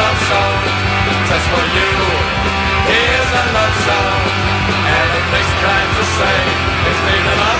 love song just for you. Here's a love song, and it makes kind to say it's been a love